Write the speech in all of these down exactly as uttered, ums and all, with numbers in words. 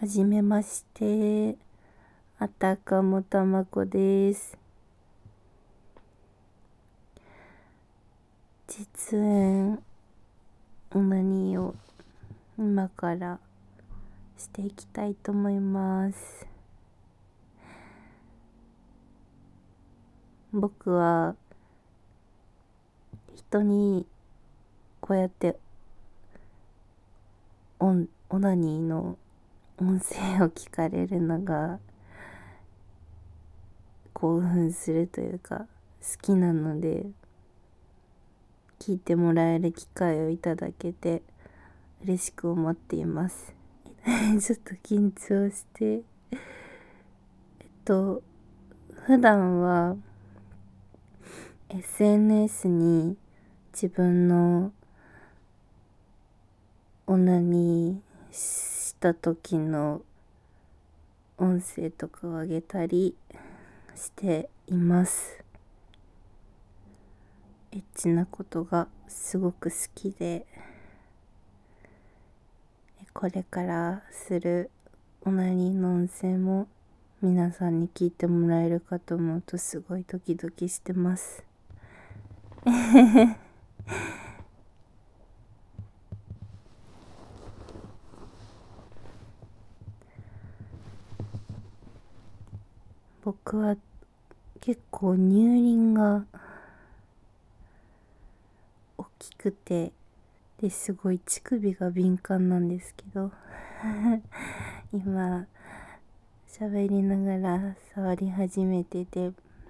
はじめまして。あたかもたまこです。実演オナニーを今からしていきたいと思います。僕は人にこうやってオンオナニーの音声を聞かれるのが興奮するというか好きなので、聞いてもらえる機会をいただけて嬉しく思っています。ちょっと緊張してえっと普段は エスエヌエス に自分のオナニーした時の音声とかを上げたりしています。エッチなことがすごく好きで、これからするオナニーの音声も皆さんに聞いてもらえるかと思うとすごいドキドキしてます。僕は結構乳輪が大きくてですごい乳首が敏感なんですけど今喋りながら触り始めてて、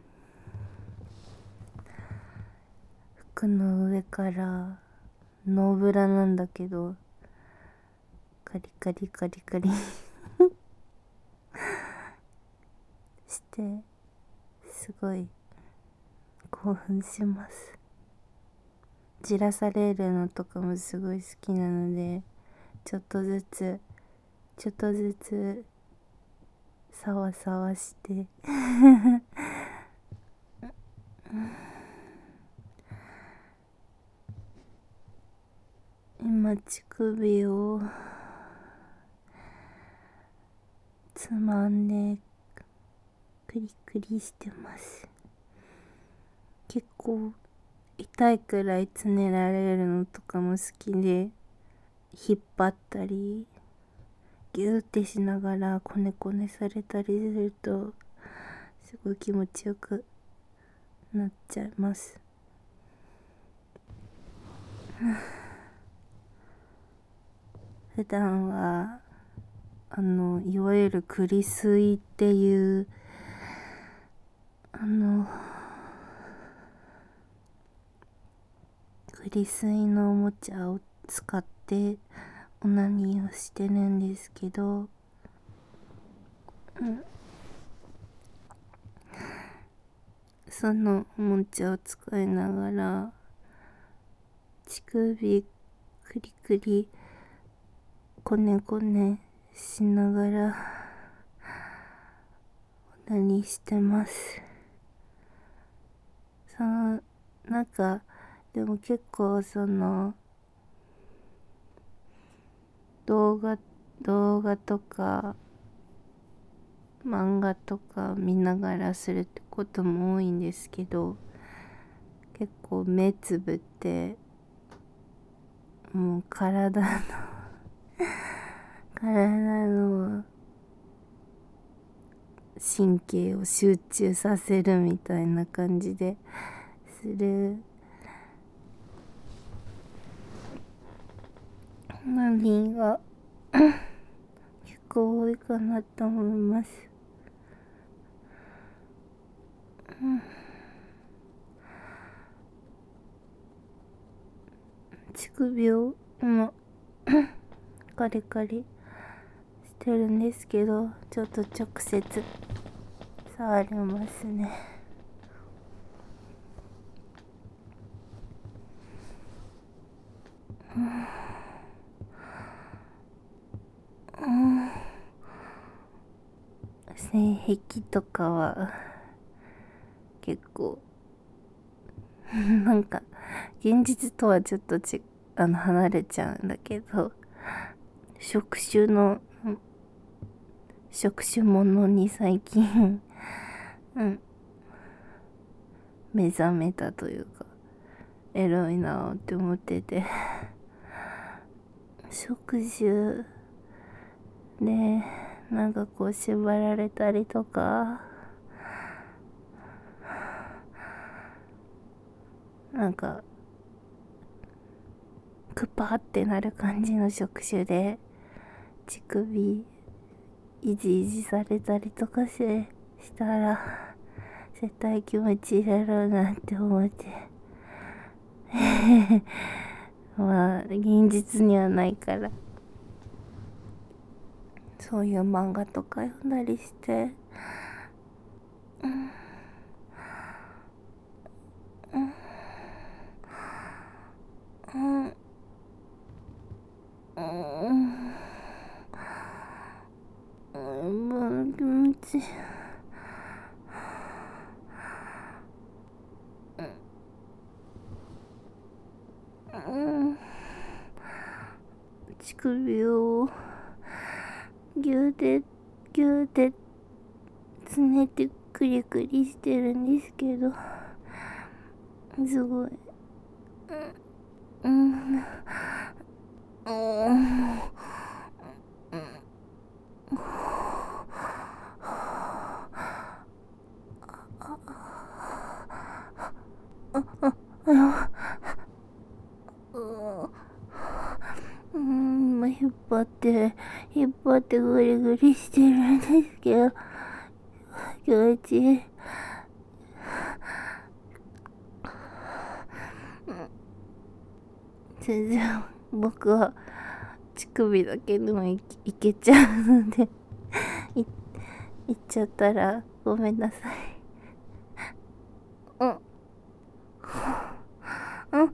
服の上からノーブラなんだけどカリカリカリカリしてすごい興奮します。じらされるのとかもすごい好きなので、ちょっとずつちょっとずつさわさわして今乳首をつまんでクリクリしてます。結構痛いくらいつねられるのとかも好きで、引っ張ったりギューってしながらコネコネされたりするとすごい気持ちよくなっちゃいます。普段はあのいわゆるクリスイっていうあのクリスイのおもちゃを使ってオナニーをしてるんですけど、うん、そのおもちゃを使いながら乳首クリクリコネコネしながらオナニーしてます。そのなんかでも結構その動画動画とか漫画とか見ながらするってことも多いんですけど、結構目つぶってもう体の体の神経を集中させるみたいな感じでするオナニーが結構多いかなと思います。うん、乳首を今カリカリしてるんですけど、ちょっと直接触りますね。うん、性癖とかは結構なんか現実とはちょっとちあの離れちゃうんだけど、触手の触手ものに最近うん目覚めたというか、エロいなって思ってて、触手でなんかこう縛られたりとか、なんかクパーってなる感じの触手で乳首いじいじされたりとかししたら絶対気持ちいいだろうなって思ってまあ現実にはないからそういう漫画とか読んだりしてうんうんうんうん気持ちいいうん乳首をぎゅうでぎゅうでつねてくりくりしてるんですけどすごいうんうんうんうん、今引っ張って引っ張ってぐりぐりしてるんですけど気持ちいい。全然僕は乳首だけでも い, いけちゃうのでいいっちゃったらごめんなさい。うんうん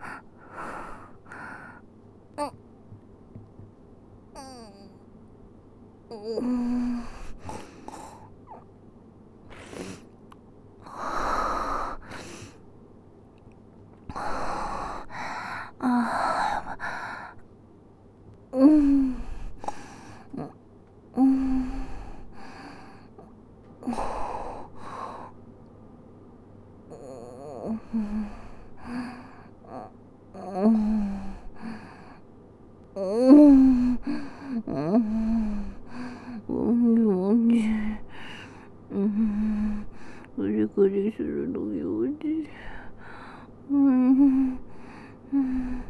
うんうんあうんうんうんうんぐりぐりするのようでうんうん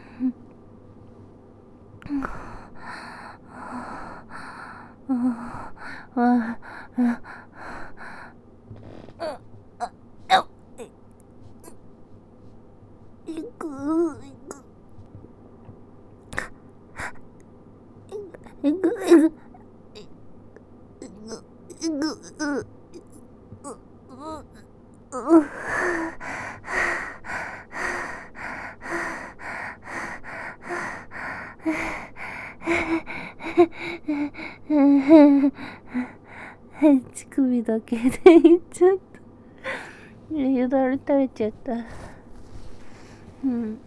ああああいくいくいくいくいく乳首だけでいっちゃった。よだれ垂れちゃった。うん